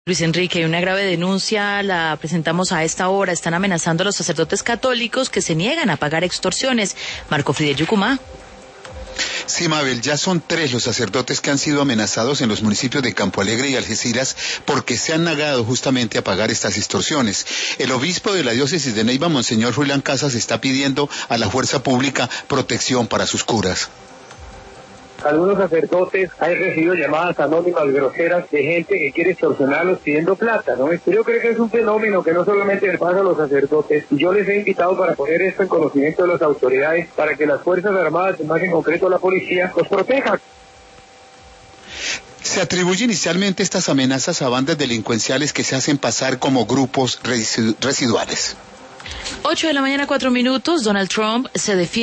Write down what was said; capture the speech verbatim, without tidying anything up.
Luis Enrique, una grave denuncia la presentamos a esta hora. Están amenazando a los sacerdotes católicos que se niegan a pagar extorsiones. Marco Fidel Yucumá. Sí, Mabel, ya son tres los sacerdotes que han sido amenazados en los municipios de Campo Alegre y Algeciras porque se han negado justamente a pagar estas extorsiones. El obispo de la diócesis de Neiva, Monseñor Julián Casas, está pidiendo a la fuerza pública protección para sus curas. Algunos sacerdotes han recibido llamadas anónimas groseras de gente que quiere extorsionarlos pidiendo plata, ¿no? Yo creo que es un fenómeno que no solamente le pasa a los sacerdotes, y yo les he invitado para poner esto en conocimiento de las autoridades, para que las Fuerzas Armadas, más en concreto la policía, los protejan. Se atribuye inicialmente estas amenazas a bandas delincuenciales que se hacen pasar como grupos residuales. ocho de la mañana, cuatro minutos. Donald Trump se defiende.